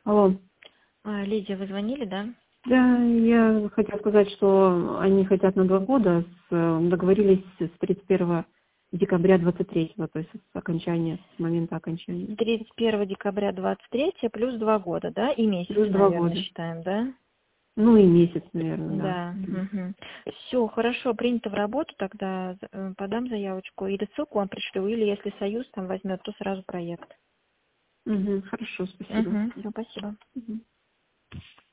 Алло. Лидия, вы звонили, да? Да, я хотела сказать, что они хотят на 2 года, договорились с 31 декабря 23-го, то есть с момента окончания. 31 декабря 23 плюс 2 года, да? И месяц, Плюс 2 наверное, года. считаем, да? Ну и месяц, наверное, да. Да. Все, хорошо, принято в работу, тогда подам заявочку. Или ссылку вам пришлю, или если Союз там возьмет, то сразу проект. Хорошо, спасибо. Все, спасибо. Мгм.